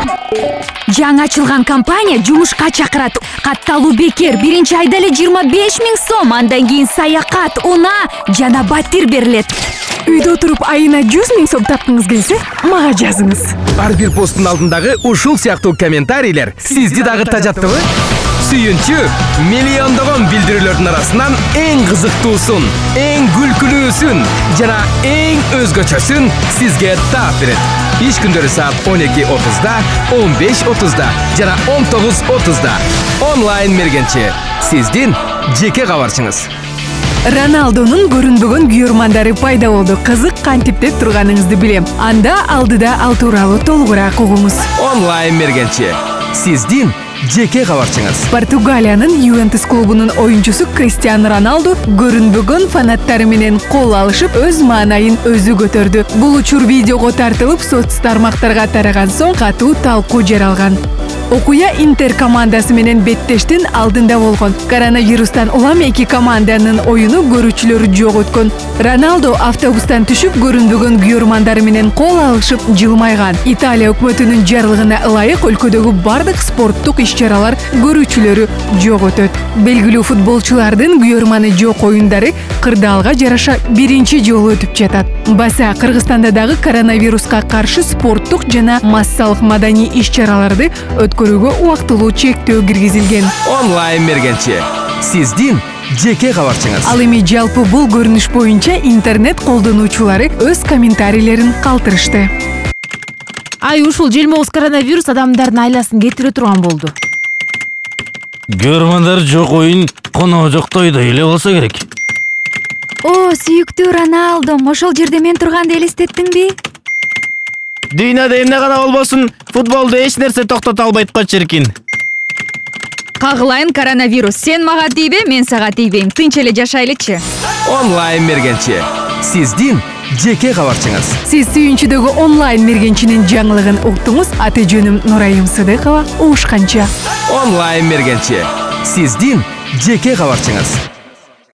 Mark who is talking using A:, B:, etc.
A: Жаңы ачылган компания жумушка чакырат. Катталуу бекер. Биринчи айда эле 25 000 сом, андан кийин саякат, унаа жана батир берилет.
B: Үйдө отуруп айына 100 000 сом тапкыңыз келсе, мага жазыңыз.
C: Ар бир посттун алдындагы ушул сыяктуу комментарийлер сизди дагы тажаттыбы? Сүйүнчү миллиондогон билдирүүлөрдүн арасынан эң кызыктуусун, эң күлкүлүүсүн жана эң өзгөчөсүн сизге таап берет. Иш күндөрү саат 12:30-да, 15:30-да жана 19:30-да. Онлайн мергенчи. Сиздин жеке кабарчыңыз.
B: Роналдонун көрүнбөгөн күйөрмандары пайда болду. Кызык кантип деп турганыңызды билем. Анда алдыда ал тууралуу толугураак угуңуз.
C: Онлайн мергенчи. Сиздин жеке кабарчыңыз.
B: Португалиянын Ювентус клубунун оюнчусу Криштиану Роналду көрүнбөгөн фанаттары менен кол алышып, өз маанайын өзү көтөрдү. Бул учур видеого тартылып, соц тармактарга тараган соң катуу талкуу жаралган. Окуя Интер командасы менен беттештин алдында болгон. Коронавирустан улам эки команданын оюну көрүүчүлөрү жок өткөн. Роналдо автобустан түшүп, көрүнбөгөн күйөрмандары менен кол алышып жылмайган. Италия өкмөтүнүн жарлыгына ылайык өлкөдөгү бардык спорттук иш-чаралар көрүүчүлөрү жок өтөт. Белгилүү футболчулардын күйөрманы жок оюндары кырдаалга жараша биринчи жолу өтүп жатат. Баса Кыргызстанда дагы коронавируска каршы спорттук жана массалык маданий иш-чараларды көрүүгө убактылуу чектөө киргизилген.
C: Онлайн мергенчи. Сиздин жеке кабарчыңыз.
B: Ал эми жалпы бул көрүнүш боюнча интернет колдонуучулары өз комментарийлерин калтырышты.
D: Ушул желмогуз коронавирус адамдардын айласын кетире турган болду.
E: Көрмандар жок оюн коноо жок тойдой эле болсо керек.
A: О, сүйүктүү Роналдом, ошол жерде мен турганды элестеттиңби?
E: Дүйнөдө эмне гана болбосун, футболду эч нерсе токтото албайт го чиркин.
A: Кагылайын коронавирус, сен мага тийбе, мен сага тийбейм. Тынч эле жашайлычы.
C: Онлайн мергенчи. Сиздин жеке кабарчыңыз.
B: Сиз сүйүнчүдөгү онлайн мергенчинин жаңылыгын уктуңуз. Аты жөнүм Нурайым Сыдыкова. Угушканча.
C: Онлайн мергенчи. Сиздин жеке кабарчыңыз.